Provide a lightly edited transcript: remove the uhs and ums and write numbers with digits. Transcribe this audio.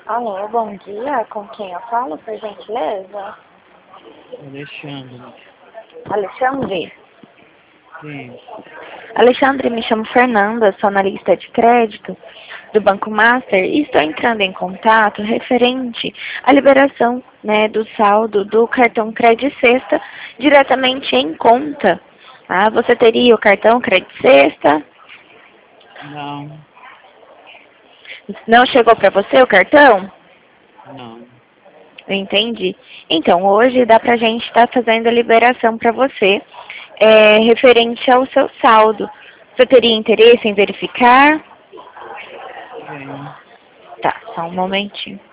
Alô, bom dia. Com quem eu falo, por gentileza? Alexandre. Alexandre? Sim. Alexandre, me chamo Fernanda, sou analista de crédito do Banco Master e estou entrando em contato referente à liberação, do saldo do cartão Credit Sexta diretamente em conta. Ah, você teria o cartão Credit Sexta? Não. Não chegou para você o cartão? Não. Entendi. Então, hoje dá pra gente estar fazendo a liberação para você, referente ao seu saldo. Você teria interesse em verificar? Tenho. Tá, só um momentinho.